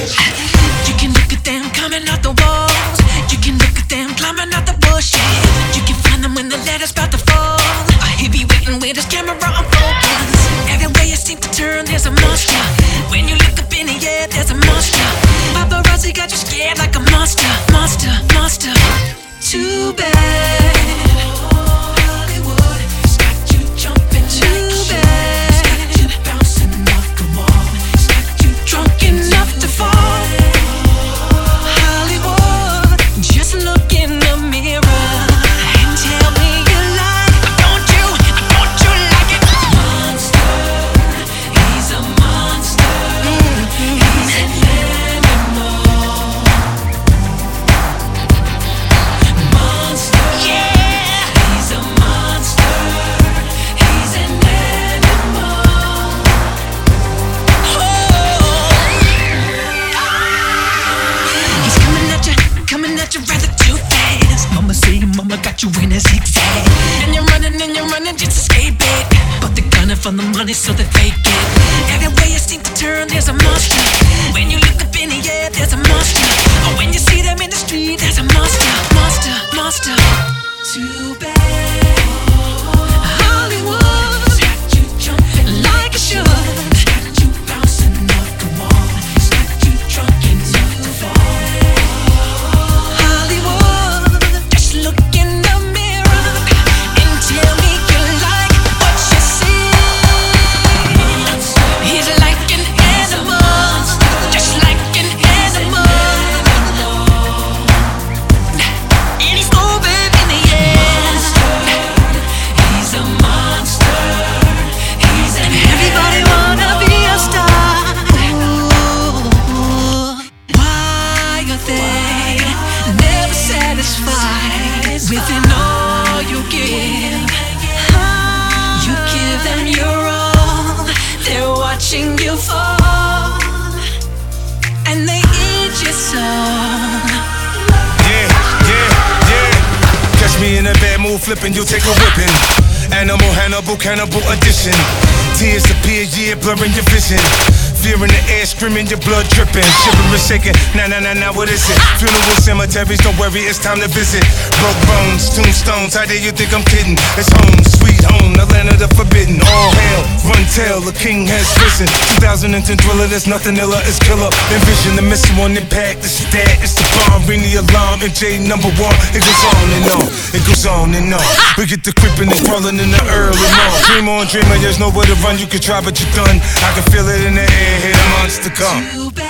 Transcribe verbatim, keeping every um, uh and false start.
You can look at them coming out the walls. You can look at them climbing out the bushes. You can find them when the letter's about to fall. He be waiting with his camera on focus. Everywhere you seem to turn, there's a monster. When you look up in the air, there's a monster. Paparazzi got you scared like a monster. Monster, monster. Too bad. Hollywood has got you jumping. Too bad. It's got you bouncing off the wall. It's got you drunk enough to fall. Hollywood, just look in the mirror and tell me you like. Don't you? Don't you like it? Monster, he's a monster. Mm-hmm. He's an animal. Monster, yeah. He's a monster. He's an animal. Oh. He's coming at you, coming at you rather too fast. Mama say, mama got you in a zigzag. And you're running, and you're running just to escape it. But they're gunning for the money, so they fake it. Everywhere you seem to turn, there's a monster. When you look up in the air, there's a monster. Or when you see them in the street, there's a monster. Monster, monster. Too bad. Hollywood got you jumping like a should. Got you bouncing off the wall. It's got you drunk enough to fall. Hollywood, just look in the mirror and tell me you like what you see. He's like an animal, just like an animal. And he's moving in the air. He's a monster. He's an everybody wanna be a star. Why are they never satisfied within all you give? You give them your all, they're watching you fall, and they eat your soul. Yeah, yeah, yeah. Catch me in a bad mood flipping, you take a whipping. Animal, Hannibal, cannibal edition. Tears appear, yeah, blurring your vision. Fear in the air, screaming, your blood dripping. Shivering, shaking, nah, nah, nah, nah, what is it? Funeral cemeteries, don't worry, it's time to visit. Broke bones, tombstones, how dare you think I'm kidding? It's home, sweet home, the land of the forbidden. All hail, run tell, the king has risen. two thousand ten thriller, there's nothing iller, it's killer. Envision the missing one impact, this is that, it's the bomb. Ring the alarm, M J number one. It goes on and on, it goes on and on. We get the creeping and crawling in the early morning. Dream on, dreamer, there's nowhere to run, you can try, but you're done. I can feel it in the air, here the monster come.